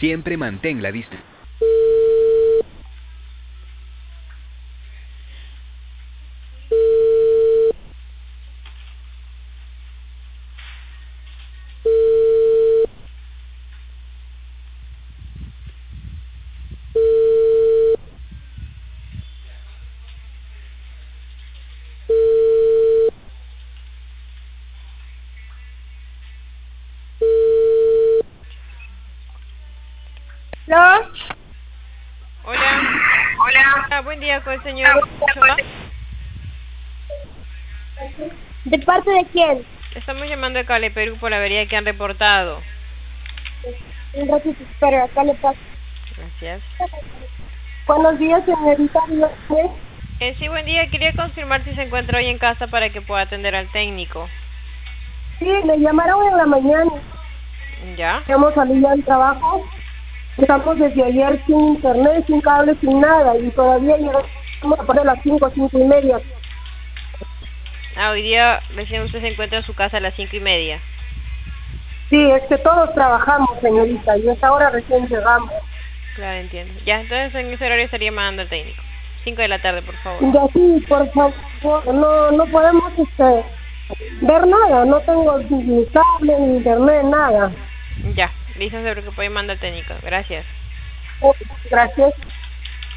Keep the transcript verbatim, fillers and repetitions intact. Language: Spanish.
Siempre mantén la distancia. ¿No? Hola. Hola. Ah, buen día con el señor Choma. ¿De parte de quién? Estamos llamando de Cale Perú por la avería que han reportado. Un ratito, espera, acá le paso. Gracias. Buenos días, señorita. dígame. Eh, sí, buen día. Quería confirmar si se encuentra hoy en casa para que pueda atender al técnico. Sí, me llamaron en la mañana. ¿Ya? Hemos salido al trabajo. Estamos desde ayer sin internet, sin cable, sin nada. Y todavía llegamos a poner las cinco, cinco y media. Ah, hoy día recién usted se encuentra en su casa a las cinco y media. Sí, es que todos trabajamos, señorita. Y a esta hora recién llegamos. Claro, entiendo. Ya, entonces en ese horario estaría mandando al técnico. Cinco de la tarde, por favor. Y así, por favor, no, no podemos este, ver nada. No tengo ni cable, ni internet, nada. Ya, listo, se preocupe y manda al técnico. Gracias. Oh, gracias.